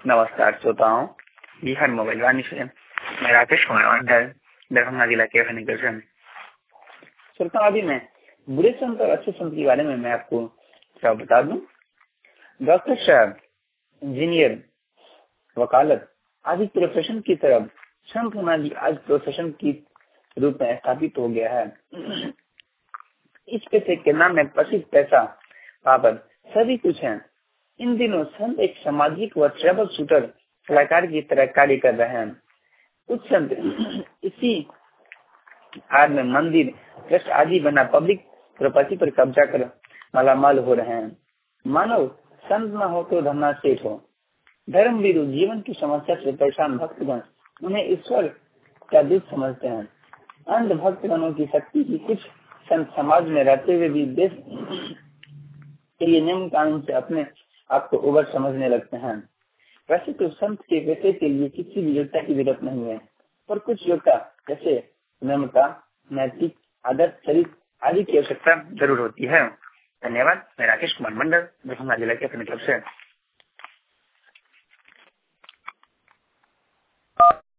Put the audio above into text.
नमस्कार श्रोताओं, बिहार मोबाइल वाणी से मैं राकेश कुमार मंडल दरभंगा जिला के निकल से। श्रोताओं, अभी मैं बुरे संत और अच्छे संत के बारे में मैं आपको क्या बता दूं। डॉक्टर साहब, इंजीनियर, वकालत आदि प्रोफेशन की तरफ संत होना भी आज प्रोफेशन की रूप में स्थापित हो गया है। इस पेशे के नाम में प्रसिद्ध, पैसा, पावर सभी कुछ है। इन दिनों संत एक सामाजिक व ट्रैवल शूटर कलाकार की तरह कार्य कर रहे हैं। कुछ संत इसी आड़ में मंदिर, ट्रस्ट आदि बना पब्लिक प्रॉपर्टी पर कब्जा कर मालामाल हो रहे हैं। मानव संत न हो तो धन्ना सेठ हो। धर्म विरुद्ध जीवन की समस्या से परेशान भक्तगण उन्हें ईश्वर का दूत समझते हैं। अंध भक्तगणों की शक्ति की कुछ संत समाज में रहते हुए भी देश के लिए नियम कानून से अपने आपको ओवर समझने लगते हैं। वैसे तो संत के पेशे के लिए किसी भी योग्यता की जरूरत नहीं है, पर कुछ योग्यता जैसे नम्रता, नैतिक आदर्श चरित्र आदि की आवश्यकता जरूर होती है। धन्यवाद। मैं राकेश कुमार मंडल दरभंगा जिला के अपनी तरफ से।